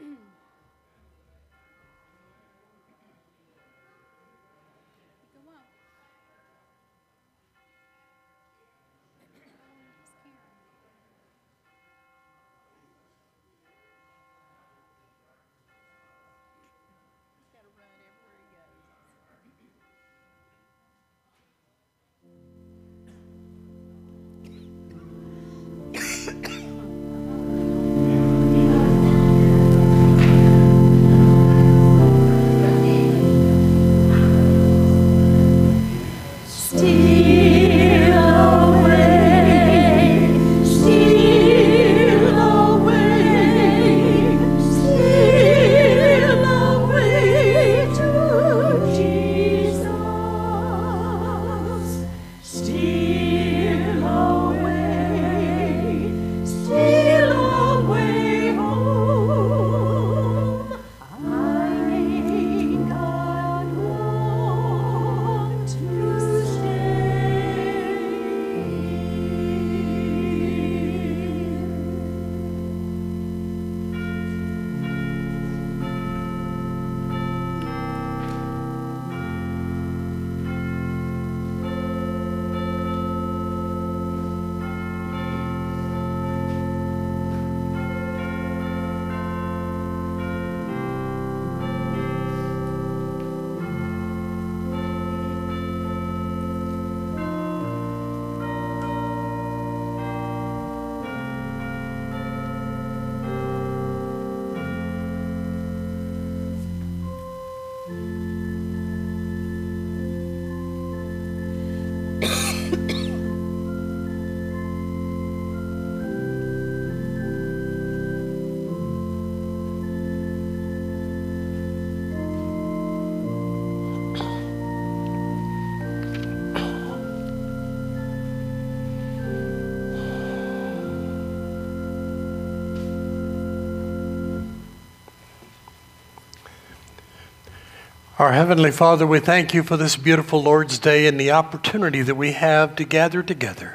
Our Heavenly Father, we thank you for this beautiful Lord's Day and the opportunity that we have to gather together.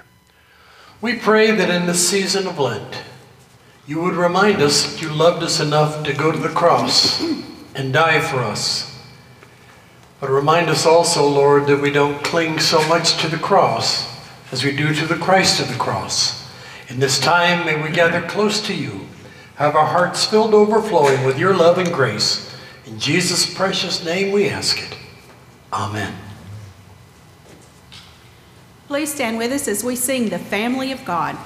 We pray that in this season of Lent, you would remind us that you loved us enough to go to the cross and die for us. But remind us also, Lord, that we don't cling so much to the cross as we do to the Christ of the cross. In this time, may we gather close to you, have our hearts filled overflowing with your love and grace. In Jesus' precious name we ask it. Amen. Please stand with us as we sing The Family of God.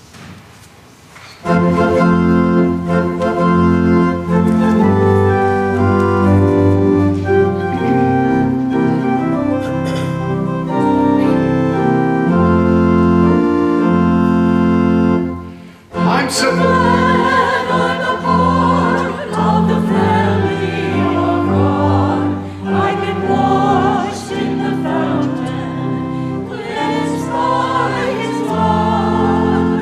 I'm so glad I'm a part of the family of God. I've been washed in the fountain, cleansed by His blood.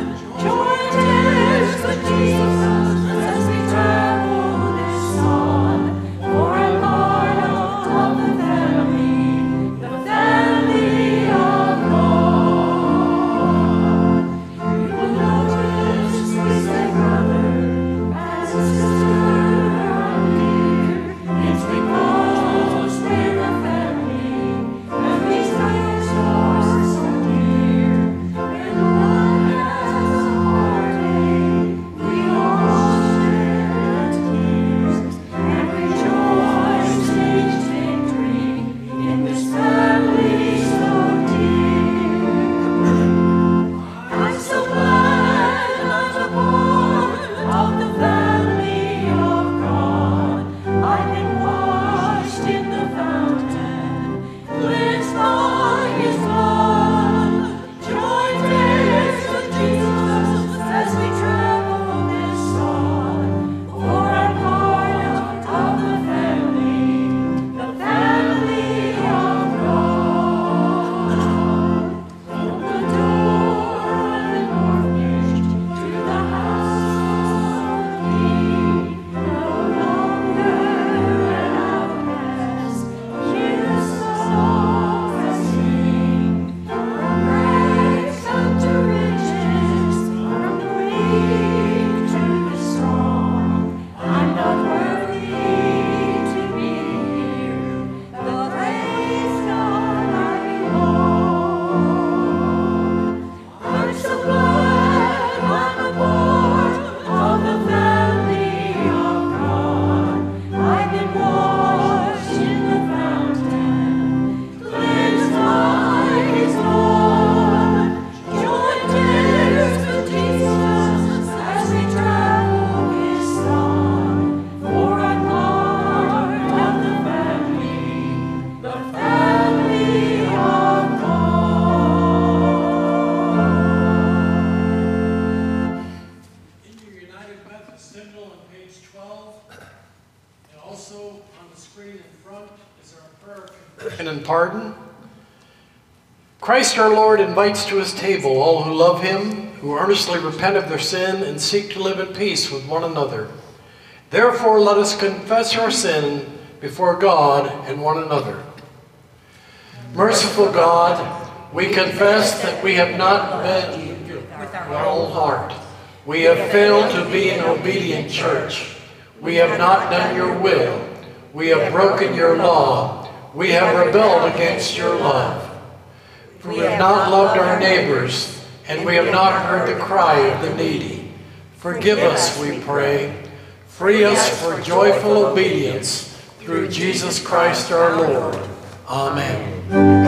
Christ our Lord invites to his table all who love him, who earnestly repent of their sin and seek to live in peace with one another. Therefore, let us confess our sin before God and one another. Merciful God, we confess that we have not been with our whole heart. We have failed to be an obedient church. We have not done your will. We have broken your law. We have rebelled against your love. For we have not loved our neighbors, and we have not heard the cry of the needy. Forgive us, we pray. Free us for joyful obedience through Jesus Christ our Lord. Amen.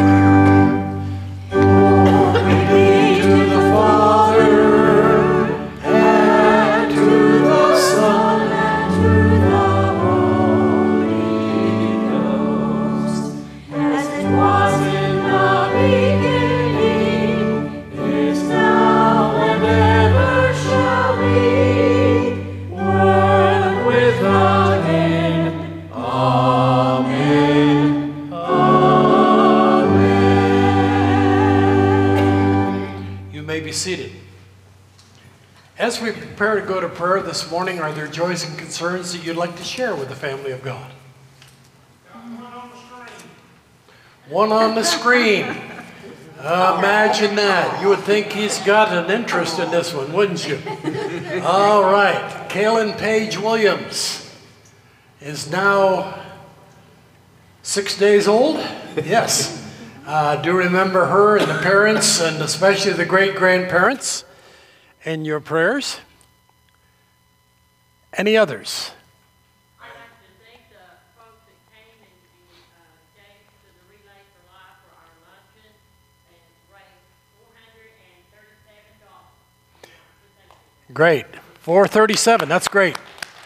Glory be to the Father, and to the Son, and to the Holy Ghost, as it was in the beginning, is now, and ever shall be, world without end. Amen. You may be seated. As we prepare to go to prayer this morning, are there joys and concerns that you'd like to share with the family of God? One on the screen. Imagine that. You would think he's got an interest in this one, wouldn't you? All right. Kaylin Paige Williams is now 6 days old. Yes. Do remember her and the parents, and especially the great-grandparents, in your prayers. Any others? I'd like to thank the folks that came and gave to the Relay for Life for our luncheon and raised $437. So Great. 437. That's great.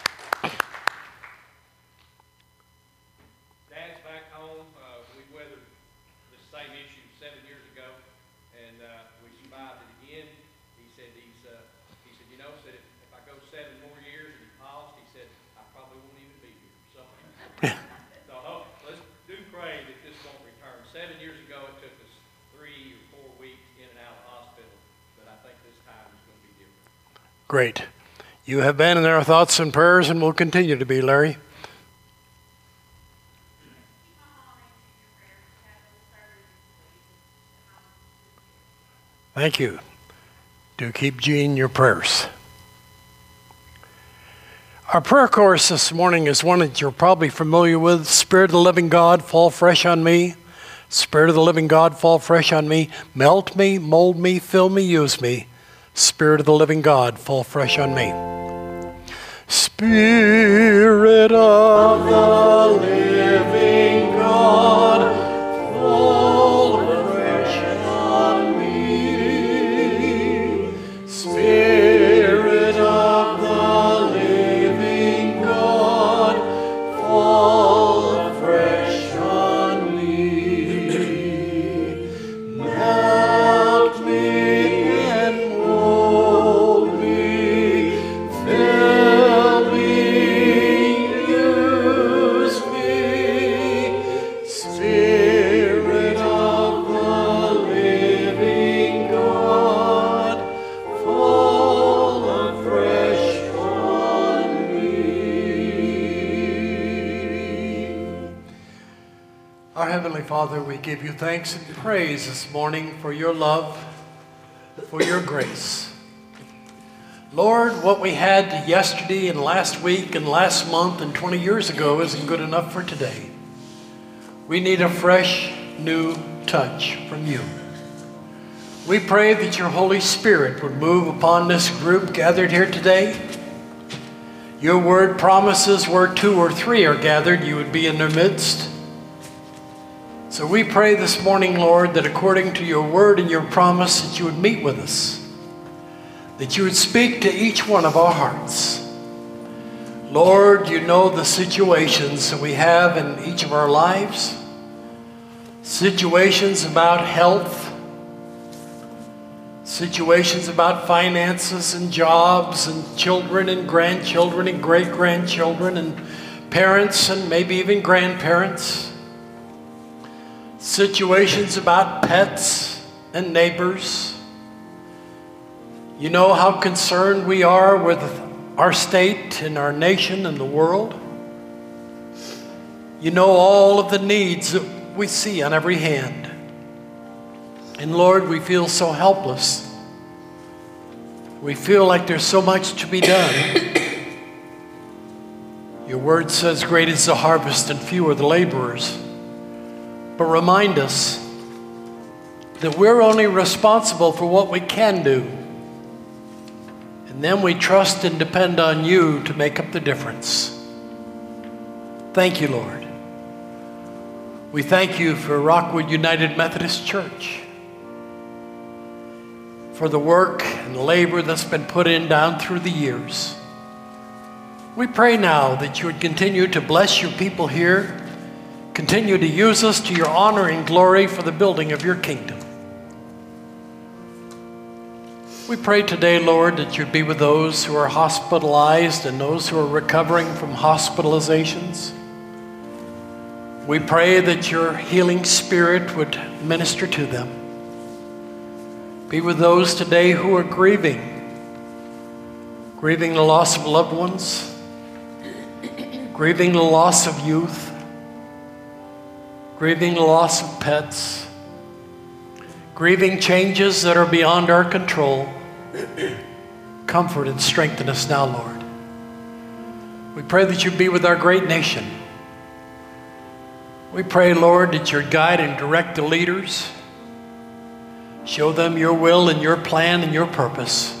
Dad's back home. We weathered the same issue 7 years ago, and we survived it again. He said, you know, said if I go 7 more years and he paused, he said, I probably won't even be here. So, let's do pray that this won't return. 7 years ago, it took us 3 or 4 weeks in and out of the hospital, but I think this time is going to be different. Great. You have been in our thoughts and prayers and will continue to be, Larry. Thank you. Do keep Jean in your prayers. Our prayer chorus this morning is one that you're probably familiar with. Spirit of the living God, fall fresh on me. Spirit of the living God, fall fresh on me. Melt me, mold me, fill me, use me. Spirit of the living God, fall fresh on me. Spirit of the living God, fall fresh on me. Spirit of the living God, fall fresh on me. Melt me and mold me, fill me, use me. Spirit of the living God, fall afresh on me. Our Heavenly Father, we give you thanks and praise this morning for your love, for your grace. Lord, what we had yesterday and last week and last month and 20 years ago isn't good enough for today. We need a fresh, new touch from you. We pray that your Holy Spirit would move upon this group gathered here today. Your word promises where 2 or 3 are gathered, you would be in their midst. So we pray this morning, Lord, that according to your word and your promise, that you would meet with us, that you would speak to each one of our hearts. Lord, you know the situations that we have in each of our lives, situations about health, situations about finances and jobs and children and grandchildren and great-grandchildren and parents and maybe even grandparents, situations about pets, and neighbors. You know how concerned we are with our state and our nation and the world. You know all of the needs that we see on every hand. And Lord, we feel so helpless. We feel like there's so much to be done. Your word says, great is the harvest and few are the laborers. But remind us that we're only responsible for what we can do. And then we trust and depend on you to make up the difference. Thank you, Lord. We thank you for Rockwood United Methodist Church, for the work and the labor that's been put in down through the years. We pray now that you would continue to bless your people here, continue to use us to your honor and glory for the building of your kingdom. We pray today, Lord, that you'd be with those who are hospitalized and those who are recovering from hospitalizations. We pray that your healing spirit would minister to them. Be with those today who are grieving the loss of loved ones, grieving the loss of youth, grieving the loss of pets, grieving changes that are beyond our control. Comfort and strengthen us now, Lord. We pray that you be with our great nation. We pray, Lord, that you guide and direct the leaders. Show them your will and your plan and your purpose.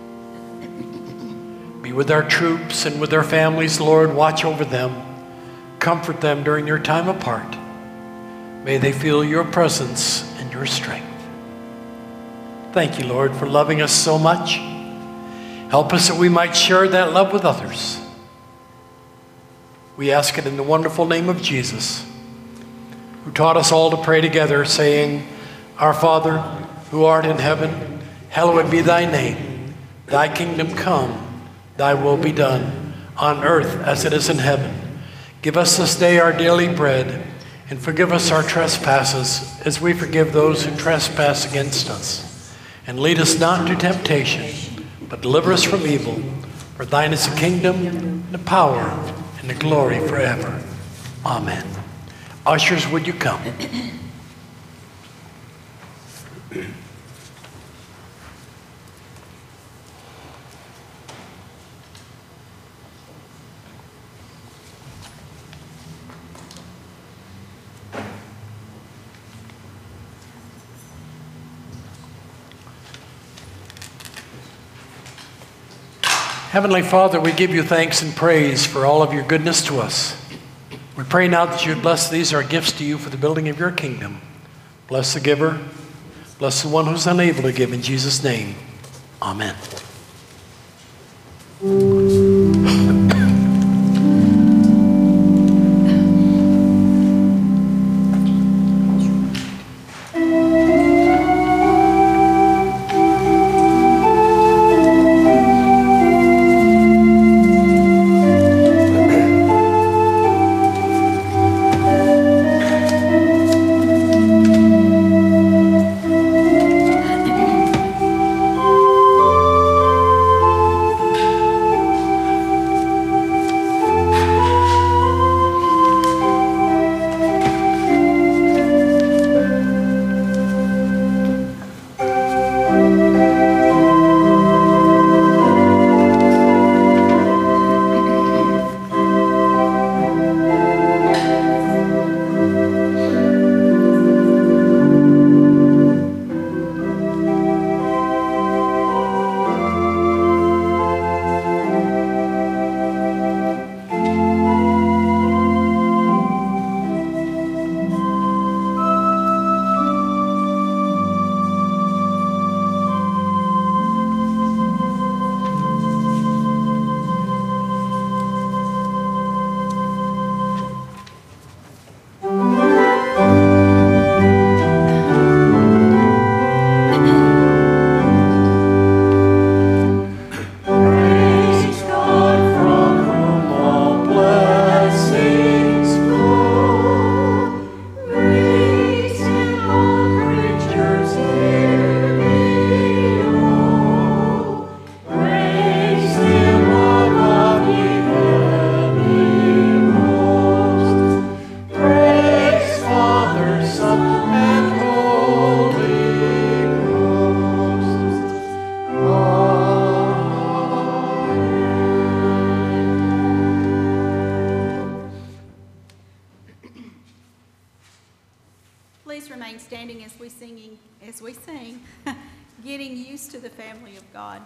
Be with our troops and with their families, Lord. Watch over them. Comfort them during their time apart. May they feel your presence and your strength. Thank you, Lord, for loving us so much. Help us that we might share that love with others. We ask it in the wonderful name of Jesus, who taught us all to pray together, saying, Our Father, who art in heaven, hallowed be thy name. Thy kingdom come, thy will be done, on earth as it is in heaven. Give us this day our daily bread, and forgive us our trespasses, as we forgive those who trespass against us. And lead us not into temptation, but deliver us from evil. For thine is the kingdom, and the power, and the glory forever. Amen. Ushers, would you come? Heavenly Father, we give you thanks and praise for all of your goodness to us. We pray now that you would bless these, our gifts to you for the building of your kingdom. Bless the giver. Bless the one who's unable to give. In Jesus' name, amen. as we sing, Getting Used to the Family of God.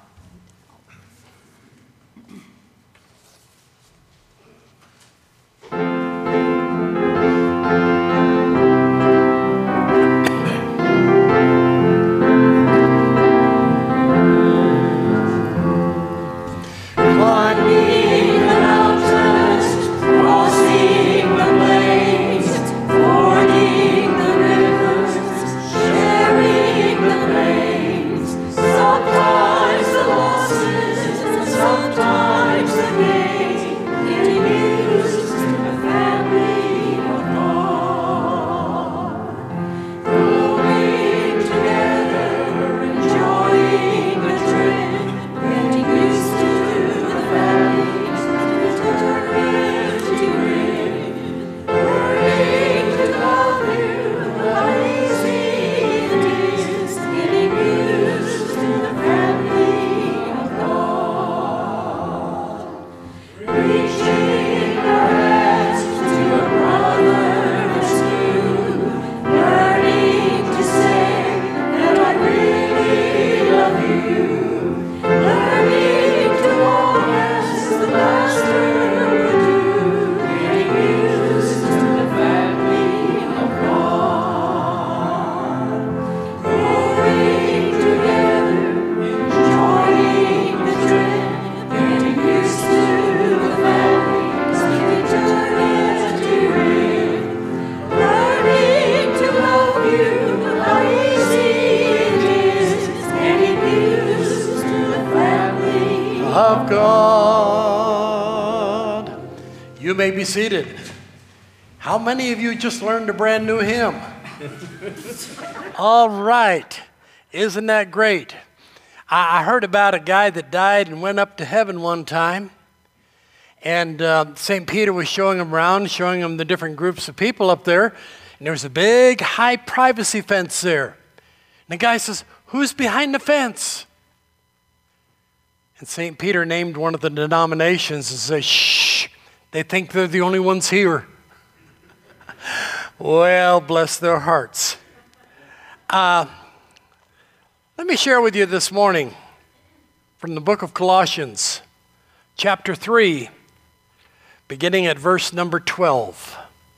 Of God. You may be seated. How many of you just learned a brand new hymn? All right. Isn't that great? I heard about a guy that died and went up to heaven one time. And St. Peter was showing him around, showing him the different groups of people up there. And there was a big high privacy fence there. And the guy says, "Who's behind the fence?" And St. Peter named one of the denominations and said, "Shh, they think they're the only ones here." Well, bless their hearts. Let me share with you this morning from the book of Colossians, chapter 3, beginning at verse number 12.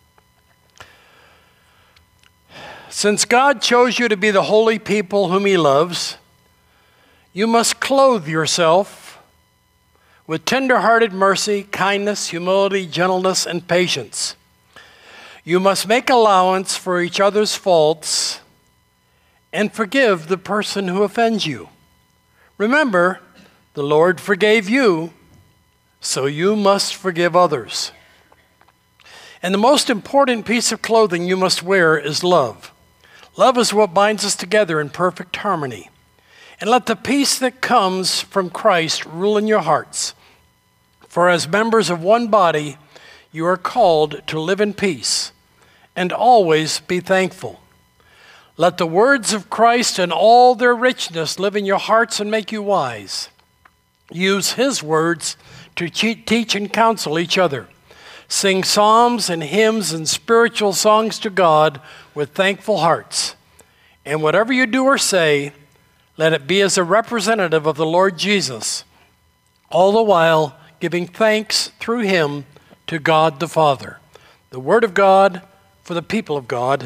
Since God chose you to be the holy people whom He loves, you must clothe yourself with tender-hearted mercy, kindness, humility, gentleness, and patience. You must make allowance for each other's faults and forgive the person who offends you. Remember, the Lord forgave you, so you must forgive others. And the most important piece of clothing you must wear is love. Love is what binds us together in perfect harmony. And let the peace that comes from Christ rule in your hearts. For as members of one body, you are called to live in peace and always be thankful. Let the words of Christ and all their richness live in your hearts and make you wise. Use His words to teach and counsel each other. Sing psalms and hymns and spiritual songs to God with thankful hearts. And whatever you do or say, let it be as a representative of the Lord Jesus, all the while giving thanks through Him to God the Father. The Word of God for the people of God.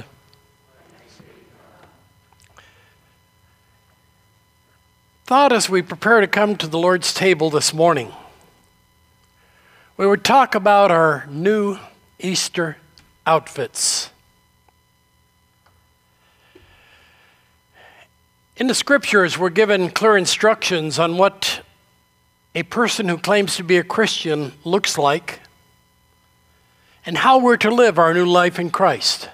Thought as we prepare to come to the Lord's table this morning, we would talk about our new Easter outfits. In the scriptures, we're given clear instructions on what a person who claims to be a Christian looks like and how we're to live our new life in Christ.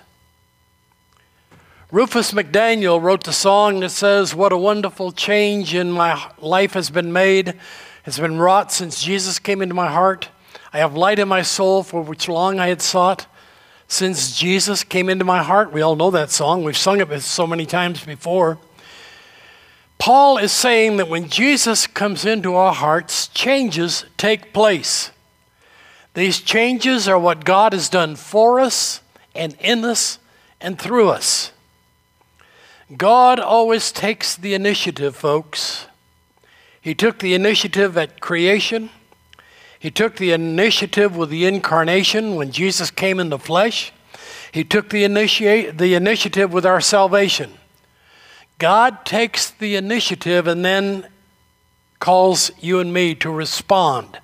Rufus McDaniel wrote the song that says, "What a wonderful change in my life has been made, has been wrought since Jesus came into my heart. I have light in my soul for which long I had sought. Since Jesus came into my heart." We all know that song. We've sung it so many times before. Paul is saying that when Jesus comes into our hearts, changes take place. These changes are what God has done for us and in us and through us. God always takes the initiative, folks. He took the initiative at creation. He took the initiative with the incarnation when Jesus came in the flesh. He took the initiative with our salvation. God takes the initiative and then calls you and me to respond.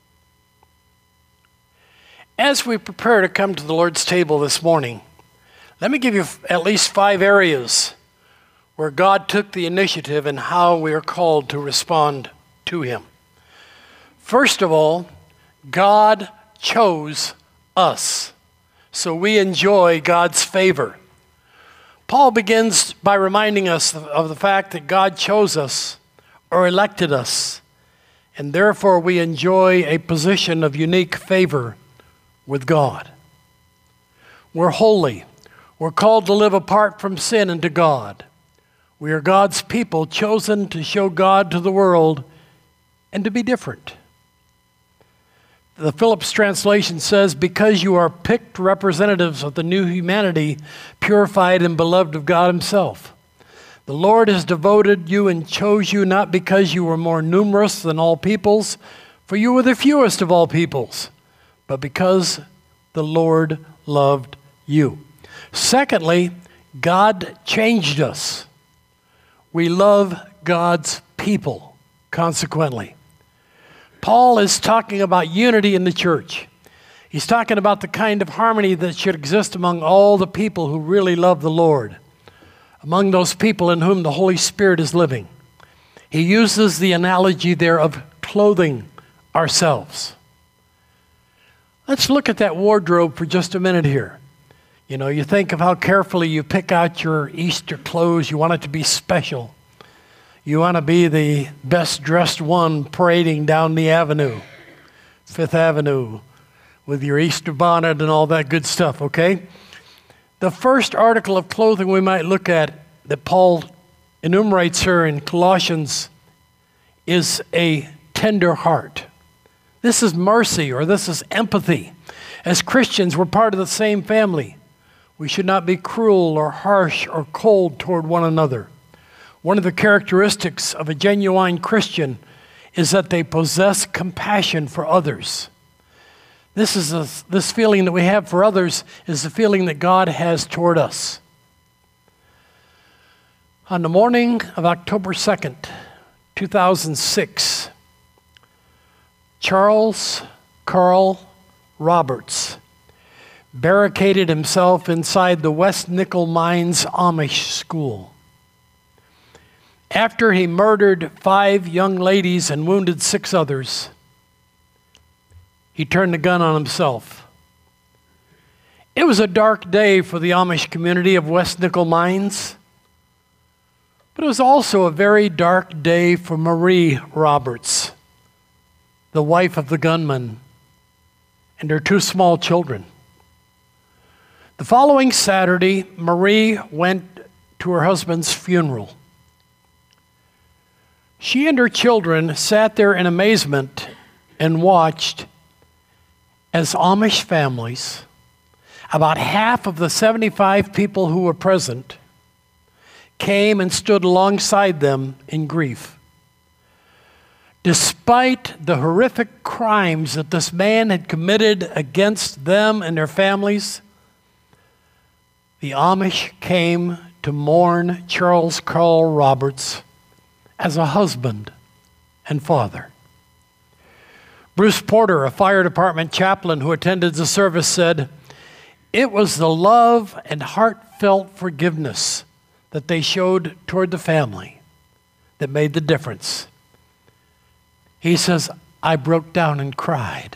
As we prepare to come to the Lord's table this morning, let me give you at least 5 areas where God took the initiative and how we are called to respond to Him. First of all, God chose us, so we enjoy God's favor. Paul begins by reminding us of the fact that God chose us or elected us, and therefore we enjoy a position of unique favor with God. We're holy. We're called to live apart from sin and to God. We are God's people, chosen to show God to the world and to be different. The Phillips translation says, because you are picked representatives of the new humanity, purified and beloved of God Himself. The Lord has devoted you and chose you not because you were more numerous than all peoples, for you were the fewest of all peoples, but because the Lord loved you. Secondly, God changed us. We love God's people, consequently. Paul is talking about unity in the church. He's talking about the kind of harmony that should exist among all the people who really love the Lord, among those people in whom the Holy Spirit is living. He uses the analogy there of clothing ourselves. Let's look at that wardrobe for just a minute here. You know, you think of how carefully you pick out your Easter clothes. You want it to be special. You want to be the best dressed one parading down the avenue, Fifth Avenue, with your Easter bonnet and all that good stuff, okay? The first article of clothing we might look at that Paul enumerates here in Colossians is a tender heart. This is mercy, or this is empathy. As Christians, we're part of the same family. We should not be cruel or harsh or cold toward one another. One of the characteristics of a genuine Christian is that they possess compassion for others. This feeling that we have for others is the feeling that God has toward us. On the morning of October 2nd, 2006, Charles Carl Roberts barricaded himself inside the West Nickel Mines Amish school. After he murdered 5 young ladies and wounded 6 others, he turned the gun on himself. It was a dark day for the Amish community of West Nickel Mines, but it was also a very dark day for Marie Roberts, the wife of the gunman, and her 2 small children. The following Saturday, Marie went to her husband's funeral. She and her children sat there in amazement and watched as Amish families, about half of the 75 people who were present, came and stood alongside them in grief. Despite the horrific crimes that this man had committed against them and their families, the Amish came to mourn Charles Carl Roberts as a husband and father. Bruce Porter, a fire department chaplain who attended the service, said, "It was the love and heartfelt forgiveness that they showed toward the family that made the difference." He says, "I broke down and cried."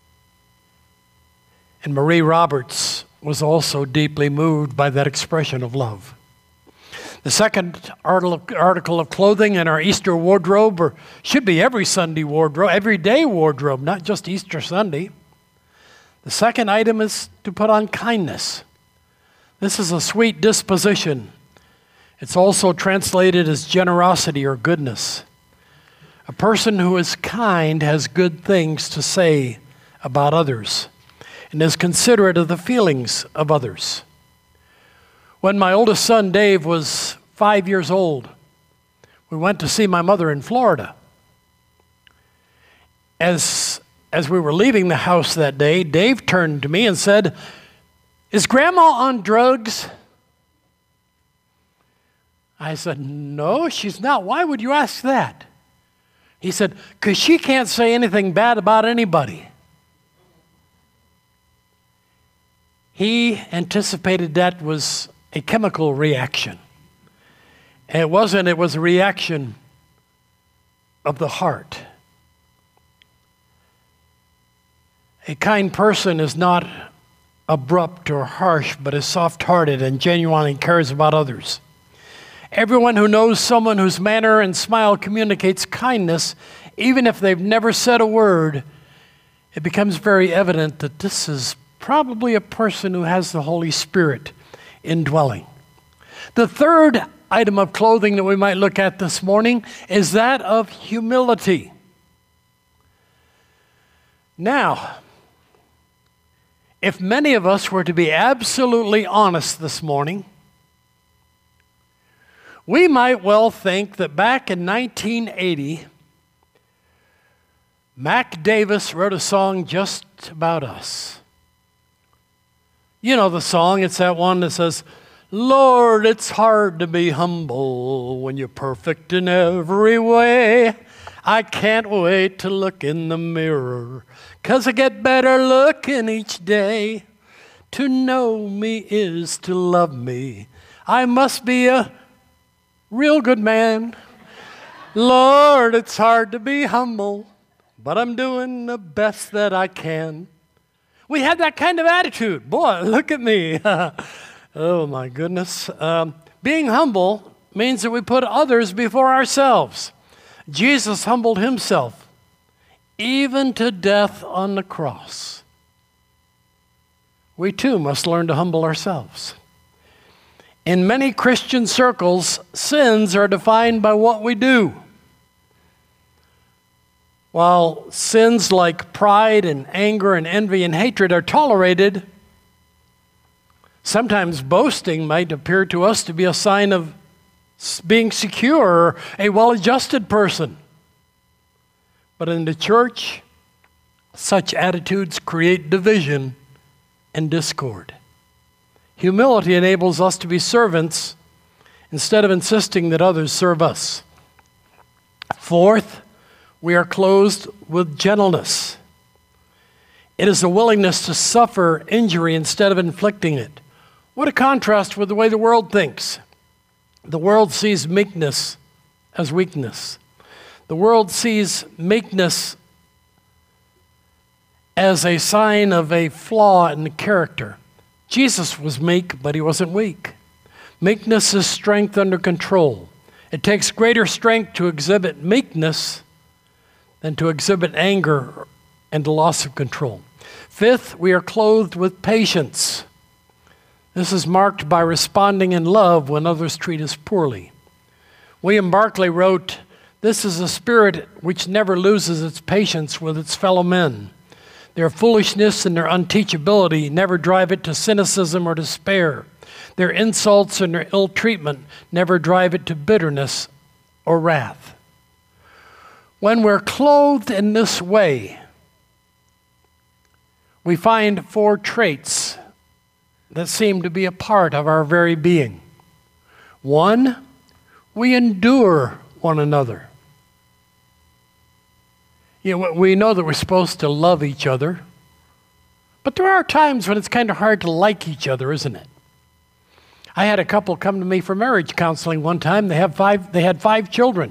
And Marie Roberts was also deeply moved by that expression of love. The second article of clothing in our Easter wardrobe, or should be every Sunday wardrobe, everyday wardrobe, not just Easter Sunday. The second item is to put on kindness. This is a sweet disposition. It's also translated as generosity or goodness. A person who is kind has good things to say about others and is considerate of the feelings of others. When my oldest son, Dave, was 5 years old. We went to see my mother in Florida. As we were leaving the house that day, Dave turned to me and said, "Is Grandma on drugs?" I said, "No, she's not. Why would you ask that?" He said, "Because she can't say anything bad about anybody." He anticipated that was a chemical reaction. And it wasn't, it was a reaction of the heart. A kind person is not abrupt or harsh, but is soft-hearted and genuinely cares about others. Everyone who knows someone whose manner and smile communicates kindness, even if they've never said a word, it becomes very evident that this is probably a person who has the Holy Spirit indwelling. The third item of clothing that we might look at this morning is that of humility. Now, if many of us were to be absolutely honest this morning, we might well think that back in 1980, Mac Davis wrote a song just about us. You know the song, it's that one that says, "Lord, it's hard to be humble when you're perfect in every way. I can't wait to look in the mirror, 'cause I get better looking each day. To know me is to love me. I must be a real good man. Lord, it's hard to be humble, but I'm doing the best that I can." We had that kind of attitude. Boy, look at me. Oh, my goodness. Being humble means that we put others before ourselves. Jesus humbled himself, even to death on the cross. We too must learn to humble ourselves. In many Christian circles, sins are defined by what we do. While sins like pride and anger and envy and hatred are tolerated, sometimes boasting might appear to us to be a sign of being secure or a well-adjusted person. But in the church, such attitudes create division and discord. Humility enables us to be servants instead of insisting that others serve us. Fourth, we are clothed with gentleness. It is a willingness to suffer injury instead of inflicting it. What a contrast with the way the world thinks. The world sees meekness as weakness. The world sees meekness as a sign of a flaw in the character. Jesus was meek, but he wasn't weak. Meekness is strength under control. It takes greater strength to exhibit meekness than to exhibit anger and the loss of control. Fifth, we are clothed with patience. This is marked by responding in love when others treat us poorly. William Barclay wrote, "This is a spirit which never loses its patience with its fellow men. Their foolishness and their unteachability never drive it to cynicism or despair. Their insults and their ill treatment never drive it to bitterness or wrath." When we're clothed in this way, we find four traits that seem to be a part of our very being. One, we endure one another. You know, we know that we're supposed to love each other, but there are times when it's kind of hard to like each other, isn't it? I had a couple come to me for marriage counseling one time. They had five children.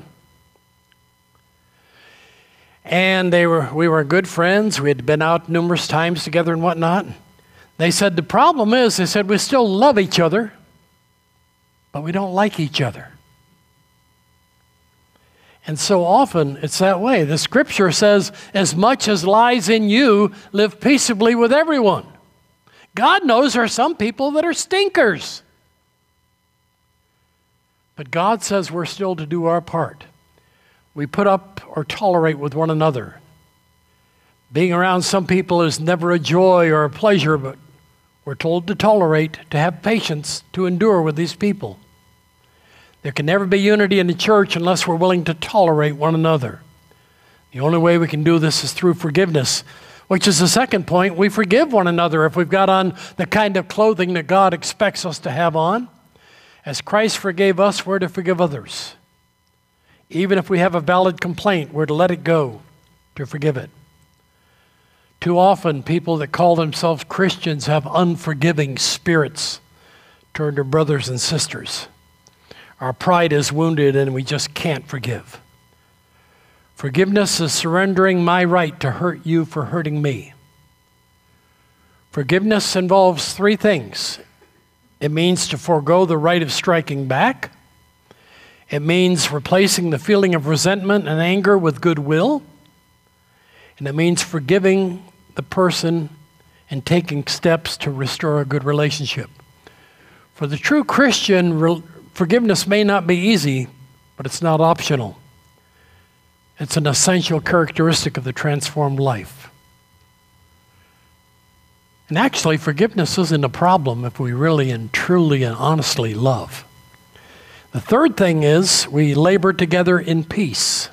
And we were good friends. We had been out numerous times together and whatnot. They said, the problem is, they said, we still love each other, but we don't like each other. And so often it's that way. The scripture says, as much as lies in you, live peaceably with everyone. God knows there are some people that are stinkers. But God says we're still to do our part. We put up or tolerate with one another. Being around some people is never a joy or a pleasure, but we're told to tolerate, to have patience, to endure with these people. There can never be unity in the church unless we're willing to tolerate one another. The only way we can do this is through forgiveness, which is the second point. We forgive one another if we've got on the kind of clothing that God expects us to have on. As Christ forgave us, we're to forgive others. Even if we have a valid complaint, we're to let it go, to forgive it. Too often, people that call themselves Christians have unforgiving spirits toward their brothers and sisters. Our pride is wounded and we just can't forgive. Forgiveness is surrendering my right to hurt you for hurting me. Forgiveness involves three things. It means to forego the right of striking back. It means replacing the feeling of resentment and anger with goodwill. And it means forgiving the person and taking steps to restore a good relationship. For the true Christian, forgiveness may not be easy, but it's not optional. It's an essential characteristic of the transformed life. And actually, forgiveness isn't a problem if we really and truly and honestly love. The third thing is we labor together in peace.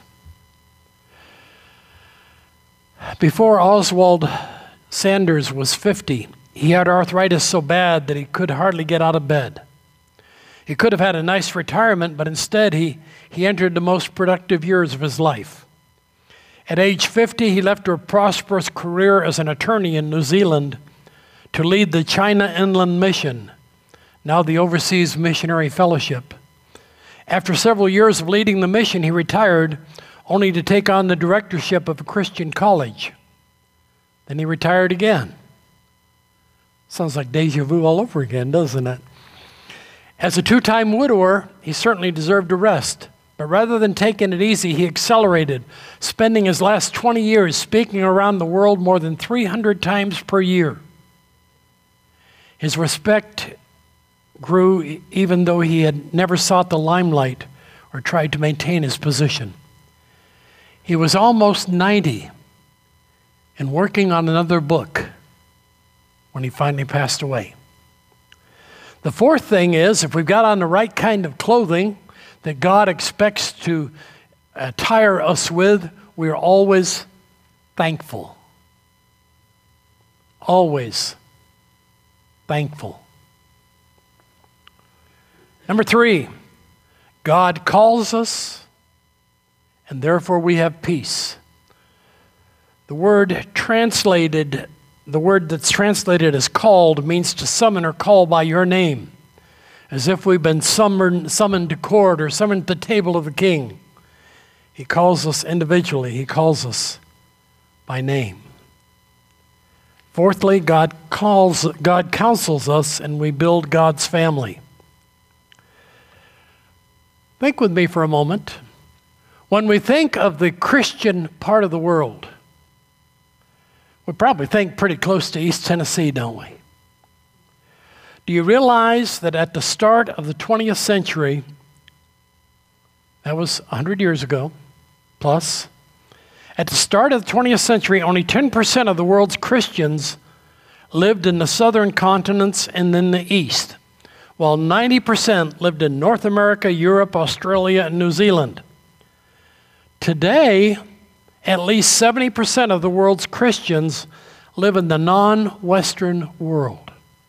Before Oswald Sanders was 50, he had arthritis so bad that he could hardly get out of bed. He could have had a nice retirement, but instead he entered the most productive years of his life. At age 50, he left a prosperous career as an attorney in New Zealand to lead the China Inland Mission, now the Overseas Missionary Fellowship. After several years of leading the mission, he retired, only to take on the directorship of a Christian college. Then he retired again. Sounds like deja vu all over again, doesn't it? As a two-time widower, he certainly deserved a rest. But rather than taking it easy, he accelerated, spending his last 20 years speaking around the world more than 300 times per year. His respect grew even though he had never sought the limelight or tried to maintain his position. He was almost 90 and working on another book when he finally passed away. The fourth thing is, if we've got on the right kind of clothing that God expects to attire us with, we are always thankful. Always thankful. Number 3, God calls us, and therefore we have peace. The word that's translated as called means to summon or call by your name, as if we've been summoned to court or summoned to the table of the king. He calls us individually. He calls us by name. Fourthly, God counsels us, and we build God's family. Think with me for a moment. When we think of the Christian part of the world, we probably think pretty close to East Tennessee, don't we? Do you realize that at the start of the 20th century, that was 100 years ago, plus, at the start of the 20th century, only 10% of the world's Christians lived in the southern continents and in the east, while 90% lived in North America, Europe, Australia, and New Zealand. Today, at least 70% of the world's Christians live in the non-Western world.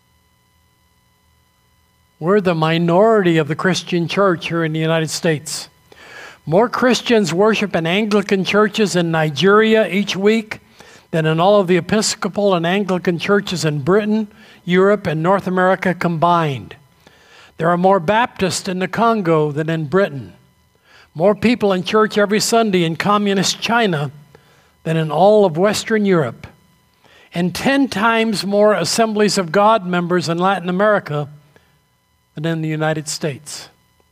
We're the minority of the Christian church here in the United States. More Christians worship in Anglican churches in Nigeria each week than in all of the Episcopal and Anglican churches in Britain, Europe, and North America combined. There are more Baptists in the Congo than in Britain. More people in church every Sunday in communist China than in all of Western Europe. And 10 times more Assemblies of God members in Latin America than in the United States.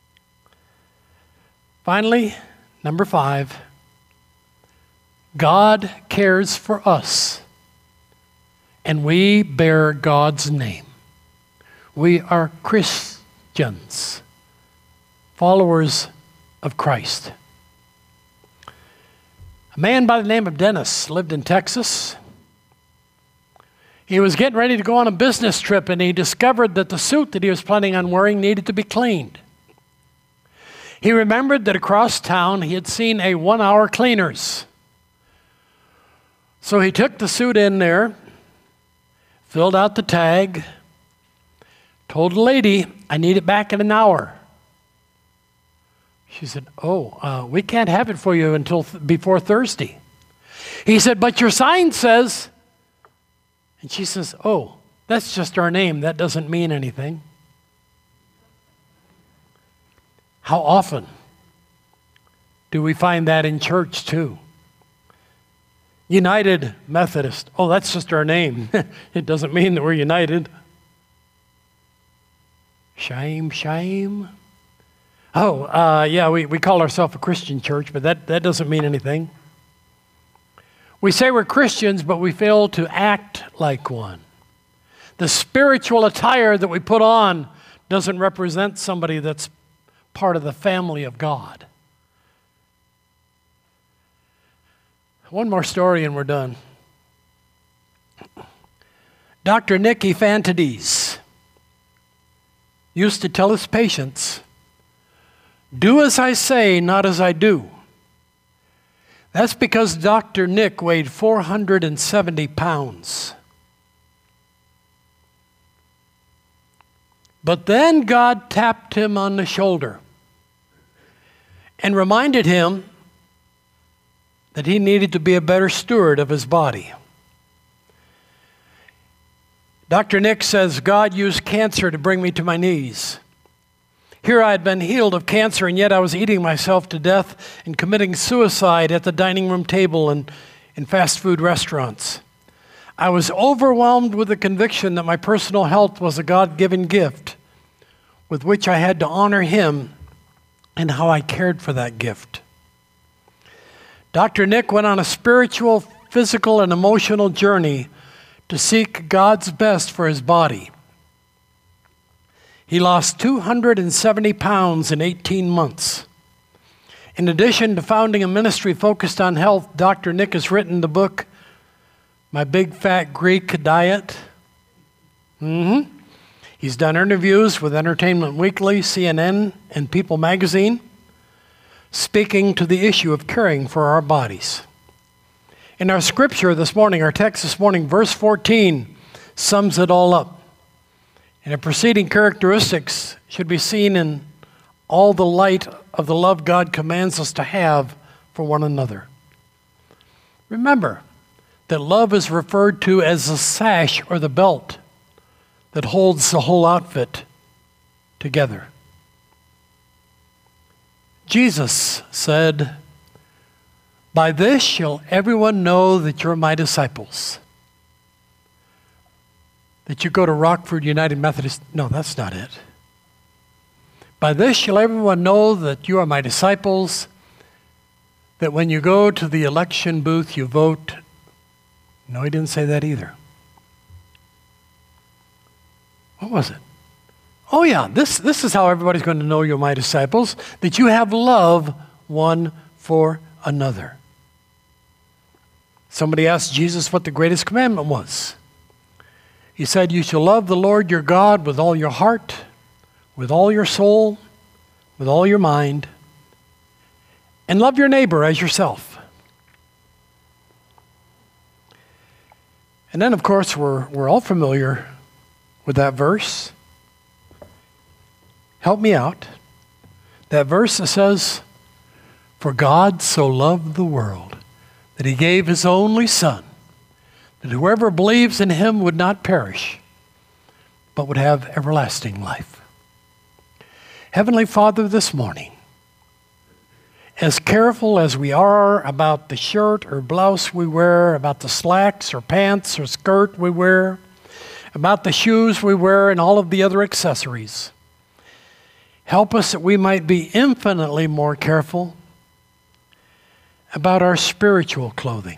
Finally, number 5, God cares for us, and we bear God's name. We are Christians, followers of Christ. A man by the name of Dennis lived in Texas. He was getting ready to go on a business trip, and he discovered that the suit that he was planning on wearing needed to be cleaned. He remembered that across town he had seen a 1-hour cleaners. So he took the suit in there, filled out the tag, told the lady, I need it back in an hour. She said, we can't have it for you until before Thursday. He said, but your sign says, and she says, that's just our name. That doesn't mean anything. How often do we find that in church too? United Methodist. That's just our name. It doesn't mean that we're united. Shame, shame. We call ourselves a Christian church, but that doesn't mean anything. We say we're Christians, but we fail to act like one. The spiritual attire that we put on doesn't represent somebody that's part of the family of God. One more story and we're done. Dr. Nick Ephantides used to tell his patients, do as I say, not as I do. That's because Dr. Nick weighed 470 pounds. But then God tapped him on the shoulder and reminded him that he needed to be a better steward of his body. Dr. Nick says, God used cancer to bring me to my knees. Here I had been healed of cancer, and yet I was eating myself to death and committing suicide at the dining room table and in fast food restaurants. I was overwhelmed with the conviction that my personal health was a God-given gift with which I had to honor Him and how I cared for that gift. Dr. Nick went on a spiritual, physical, and emotional journey to seek God's best for his body. He lost 270 pounds in 18 months. In addition to founding a ministry focused on health, Dr. Nick has written the book, My Big Fat Greek Diet. He's done interviews with Entertainment Weekly, CNN, and People magazine, speaking to the issue of caring for our bodies. In our scripture this morning, our text this morning, verse 14 sums it all up. And the preceding characteristics should be seen in all the light of the love God commands us to have for one another. Remember that love is referred to as the sash or the belt that holds the whole outfit together. Jesus said, by this shall everyone know that you're my disciples. That you go to Rockford United Methodist. No, that's not it. By this shall everyone know that you are my disciples, that when you go to the election booth, you vote. No, he didn't say that either. What was it? Oh yeah, this is how everybody's going to know you're my disciples, that you have love one for another. Somebody asked Jesus what the greatest commandment was. He said, you shall love the Lord your God with all your heart, with all your soul, with all your mind, and love your neighbor as yourself. And then, of course, we're all familiar with that verse. Help me out. That verse that says, for God so loved the world that He gave His only Son, that whoever believes in Him would not perish, but would have everlasting life. Heavenly Father, this morning, as careful as we are about the shirt or blouse we wear, about the slacks or pants or skirt we wear, about the shoes we wear and all of the other accessories, help us that we might be infinitely more careful about our spiritual clothing.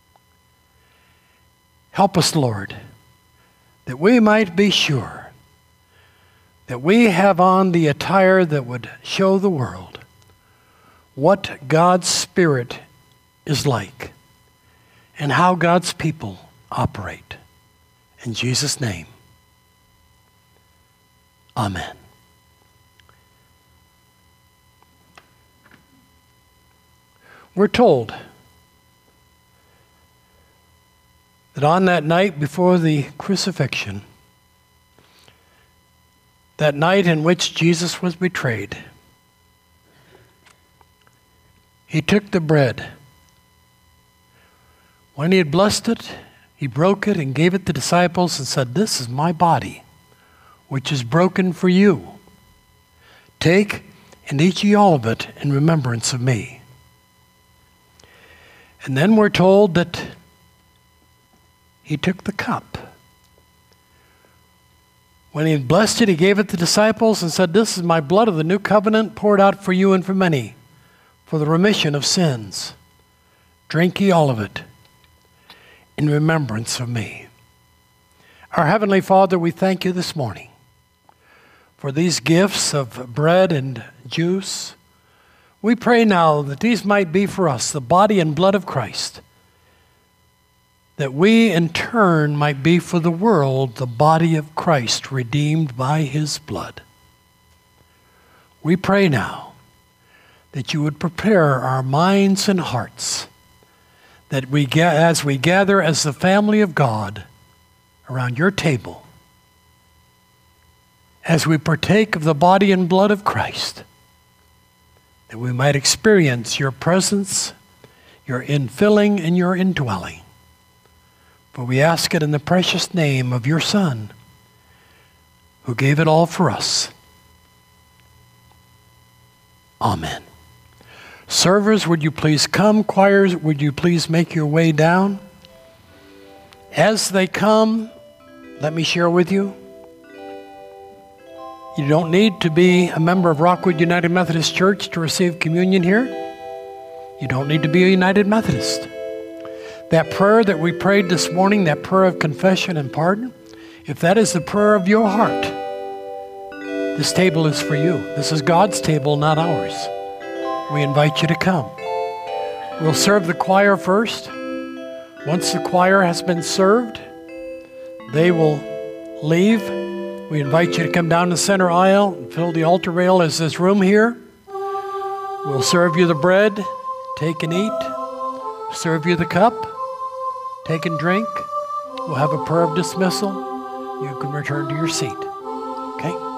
Help us, Lord, that we might be sure that we have on the attire that would show the world what God's Spirit is like and how God's people operate. In Jesus' name, amen. We're told that on that night before the crucifixion, that night in which Jesus was betrayed, he took the bread. When he had blessed it, he broke it and gave it to the disciples and said, "This is my body, which is broken for you. Take and eat ye all of it in remembrance of me." And then we're told that he took the cup. When he had blessed it, he gave it to the disciples and said, "This is my blood of the new covenant, poured out for you and for many, for the remission of sins. Drink ye all of it in remembrance of me." Our Heavenly Father, we thank you this morning for these gifts of bread and juice. We pray now that these might be for us the body and blood of Christ, that we in turn might be for the world the body of Christ redeemed by his blood. We pray now that you would prepare our minds and hearts, that as we gather as the family of God around your table, as we partake of the body and blood of Christ, that we might experience your presence, your infilling, and your indwelling. For we ask it in the precious name of your Son, who gave it all for us. Amen. Servers, would you please come? Choirs, would you please make your way down? As they come, let me share with you, you don't need to be a member of Rockwood United Methodist Church to receive communion here. You don't need to be a United Methodist. That prayer that we prayed this morning, that prayer of confession and pardon, if that is the prayer of your heart, this table is for you. This is God's table, not ours. We invite you to come. We'll serve the choir first. Once the choir has been served, they will leave. We invite you to come down the center aisle and fill the altar rail as this room here. We'll serve you the bread, take and eat. Serve you the cup, take and drink. We'll have a prayer of dismissal. You can return to your seat. Okay?